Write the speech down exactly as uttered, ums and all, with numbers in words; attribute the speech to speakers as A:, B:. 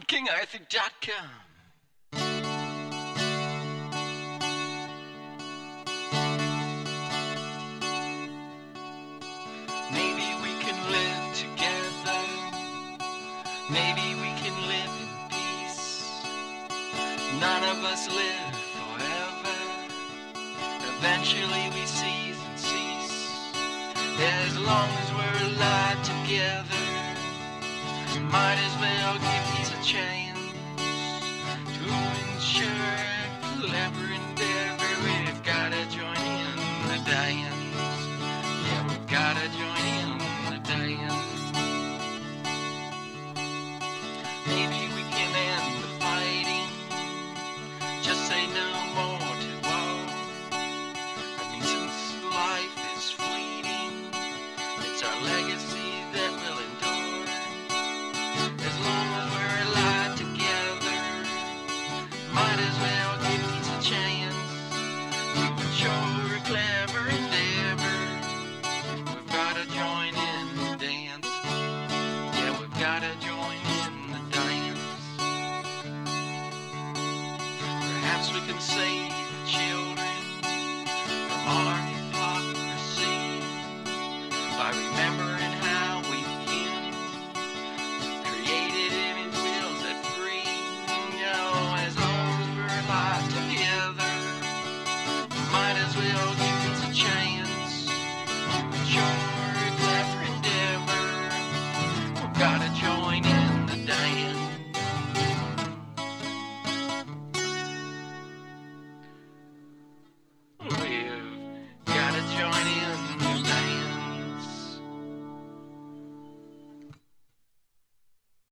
A: king arthur dot com. Maybe we can live together. Maybe we can live in peace. None of us live forever. Eventually we cease and cease. As long as we're alive together, might as well give peace a chance to ensure a clever endeavor. We've gotta join in the dance. Yeah, we've gotta join in the dance. Maybe we can end the fighting. Just say no more to war. I mean, since life is fleeting, it's our legacy that will endure. As long as we're alive together, might as well give peace a chance. We would sure a clever endeavor. We've gotta join in the dance. Yeah, we've gotta join in the dance. Perhaps we can save the children from our hypocrisy by remembering how we begin. Created image will set free. You know, as long as we're alive together, might as well give peace a chance. Sure, a clever endeavor. We've gotta join